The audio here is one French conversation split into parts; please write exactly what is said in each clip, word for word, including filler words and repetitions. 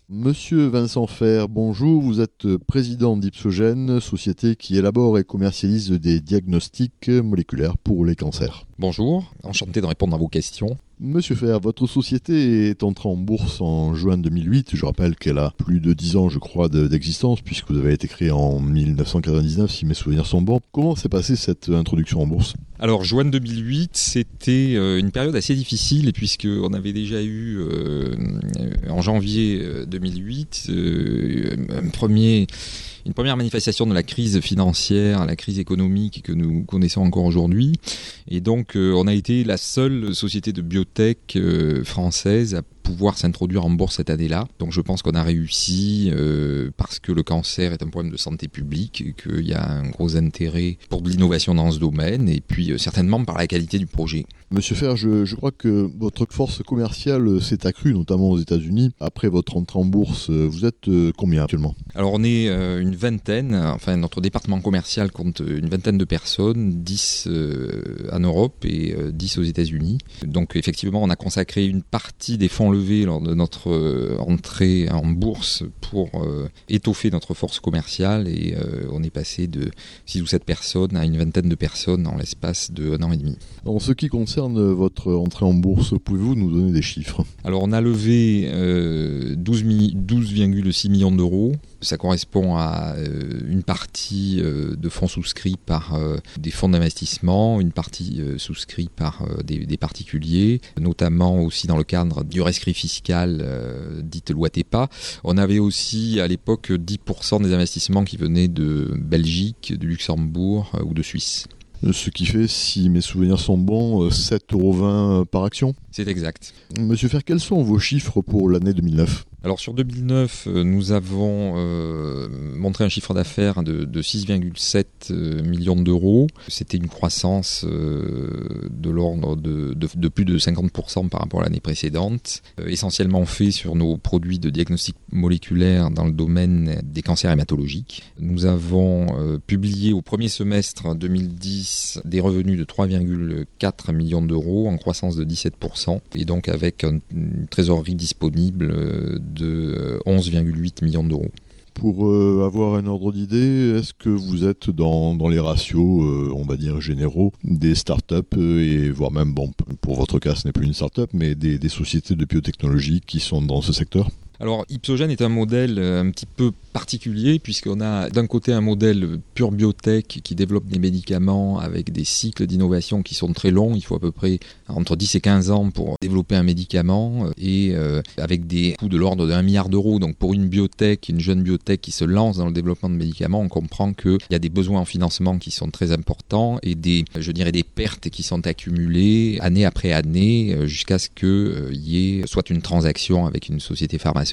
Monsieur Vincent Fer, bonjour. Vous êtes président d'Ipsogen, société qui élabore et commercialise des diagnostics moléculaires pour les cancers. Bonjour, enchanté de répondre à vos questions. Monsieur Fer, votre société est entrée en bourse en juin deux mille huit. Je rappelle qu'elle a plus de dix ans, je crois, d'existence, puisque vous avez été créé en mille neuf cent quatre-vingt-dix-neuf, si mes souvenirs sont bons. Comment s'est passée cette introduction en bourse ? Alors, juin deux mille huit, c'était une période assez difficile, puisqu'on avait déjà eu, euh, en janvier deux mille huit, euh, un premier... Une première manifestation de la crise financière, la crise économique que nous connaissons encore aujourd'hui. Et donc, euh, on a été la seule société de biotech euh, française à pouvoir s'introduire en bourse cette année-là. Donc, je pense qu'on a réussi euh, parce que le cancer est un problème de santé publique, et qu'il y a un gros intérêt pour de l'innovation dans ce domaine, et puis euh, certainement par la qualité du projet. Monsieur Fer, je, je crois que votre force commerciale s'est accrue, notamment aux États-Unis. Après votre entrée en bourse, vous êtes combien actuellement ? Alors, on est euh, une vingtaine, enfin notre département commercial compte une vingtaine de personnes, dix euh, en Europe et euh, dix aux États-Unis. Donc effectivement, on a consacré une partie des fonds levés lors de notre euh, entrée en bourse pour euh, étoffer notre force commerciale, et euh, on est passé de six ou sept personnes à une vingtaine de personnes en l'espace de un an et demi. En ce qui concerne votre entrée en bourse, pouvez-vous nous donner des chiffres ? Alors on a levé euh, douze virgule six millions d'euros. Ça correspond à euh, une partie euh, de fonds souscrits par euh, des fonds d'investissement, une partie euh, souscrite par euh, des, des particuliers, notamment aussi dans le cadre du rescrit fiscal euh, dite loi TEPA. On avait aussi à l'époque dix pour cent des investissements qui venaient de Belgique, du Luxembourg euh, ou de Suisse. Ce qui fait, si mes souvenirs sont bons, sept euros vingt par action. C'est exact. Monsieur Fer, quels sont vos chiffres pour l'année deux mille neuf ? Alors sur deux mille neuf, nous avons euh, montré un chiffre d'affaires de, de six virgule sept millions d'euros. C'était une croissance euh, de l'ordre de, de, de plus de cinquante pour cent par rapport à l'année précédente, euh, essentiellement fait sur nos produits de diagnostic moléculaire dans le domaine des cancers hématologiques. Nous avons euh, publié au premier semestre deux mille dix des revenus de trois virgule quatre millions d'euros en croissance de dix-sept pour cent, et donc avec une trésorerie disponible euh, de onze virgule huit millions d'euros. Pour euh, avoir un ordre d'idée, est-ce que vous êtes dans, dans les ratios, euh, on va dire, généraux des startups, euh, et voire même, bon, pour votre cas, ce n'est plus une startup, mais des, des sociétés de biotechnologie qui sont dans ce secteur ? Alors, Ipsogen est un modèle un petit peu particulier, puisqu'on a d'un côté un modèle pure biotech qui développe des médicaments avec des cycles d'innovation qui sont très longs. Il faut à peu près entre dix et quinze ans pour développer un médicament, et euh, avec des coûts de l'ordre d'un milliard d'euros. Donc pour une biotech, une jeune biotech qui se lance dans le développement de médicaments, on comprend qu'il y a des besoins en financement qui sont très importants, et des, je dirais, des pertes qui sont accumulées année après année jusqu'à ce qu'il euh, y ait soit une transaction avec une société pharmaceutique,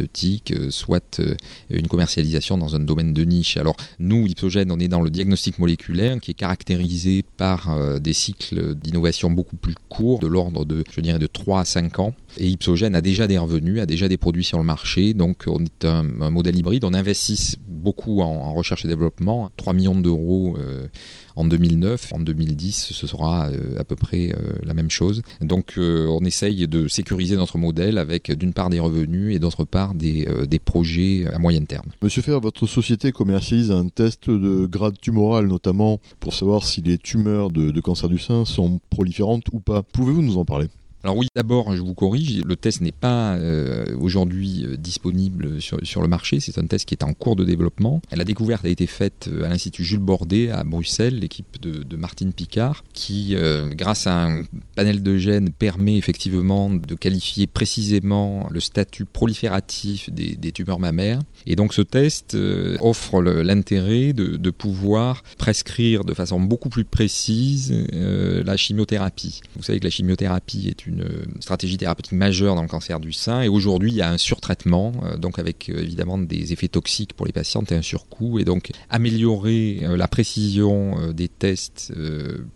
soit une commercialisation dans un domaine de niche. Alors nous, Ipsogen, on est dans le diagnostic moléculaire qui est caractérisé par euh, des cycles d'innovation beaucoup plus courts, de l'ordre de, je dirais, de trois à cinq ans. Et Ipsogen a déjà des revenus, a déjà des produits sur le marché, donc on est un, un modèle hybride. On investit beaucoup en, en recherche et développement, trois millions d'euros euh, en deux mille neuf. En deux mille dix, ce sera euh, à peu près euh, la même chose. Donc euh, on essaye de sécuriser notre modèle avec d'une part des revenus et d'autre part des, euh, des projets à moyen terme. Monsieur Fer, votre société commercialise un test de grade tumoral, notamment pour savoir si les tumeurs de, de cancer du sein sont proliférantes ou pas. Pouvez-vous nous en parler ? Alors oui, d'abord, je vous corrige, le test n'est pas euh, aujourd'hui euh, disponible sur, sur le marché, c'est un test qui est en cours de développement. La découverte a été faite à l'Institut Jules Bordet à Bruxelles, l'équipe de, de Martine Picard, qui, euh, grâce à un panel de gènes, permet effectivement de qualifier précisément le statut prolifératif des, des tumeurs mammaires. Et donc ce test euh, offre le, l'intérêt de, de pouvoir prescrire de façon beaucoup plus précise euh, la chimiothérapie. Vous savez que la chimiothérapie est une une stratégie thérapeutique majeure dans le cancer du sein, et aujourd'hui il y a un surtraitement, euh, donc avec euh, évidemment des effets toxiques pour les patientes et un surcoût, et donc améliorer euh, la précision euh, des tests euh,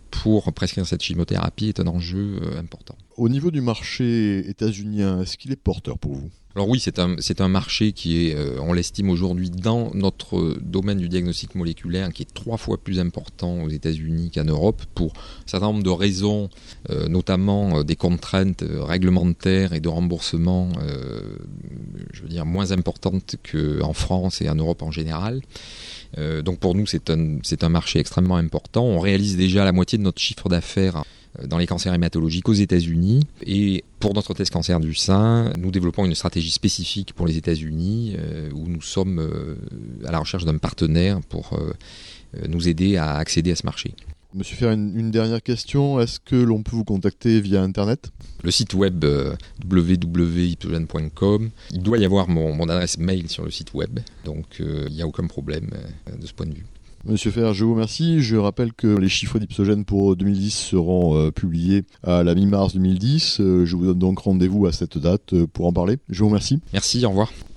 pour prescrire cette chimiothérapie est un enjeu euh, important. Au niveau du marché états-unien, est-ce qu'il est porteur pour vous ? Alors oui, c'est un, c'est un marché qui est, euh, on l'estime aujourd'hui dans notre domaine du diagnostic moléculaire, qui est trois fois plus important aux États-Unis qu'en Europe pour un certain nombre de raisons, euh, notamment euh, des contraintes euh, réglementaires et de remboursement, euh, je veux dire, moins importantes qu'en France et en Europe en général. Euh, donc pour nous, c'est un, c'est un marché extrêmement important. On réalise déjà la moitié de notre chiffre d'affaires dans les cancers hématologiques aux États-Unis. Et pour notre test cancer du sein, nous développons une stratégie spécifique pour les États-Unis euh, où nous sommes euh, à la recherche d'un partenaire pour euh, nous aider à accéder à ce marché. Monsieur Fer, une, une dernière question. Est-ce que l'on peut vous contacter via Internet ? Le site web euh, w w w point ipsogen point com. Il doit y avoir mon, mon adresse mail sur le site web, donc euh, il n'y a aucun problème euh, de ce point de vue. Monsieur Fer, je vous remercie. Je rappelle que les chiffres d'Ipsogen pour deux mille dix seront euh, publiés à la mi-mars deux mille dix. Euh, je vous donne donc rendez-vous à cette date euh, pour en parler. Je vous remercie. Merci, au revoir.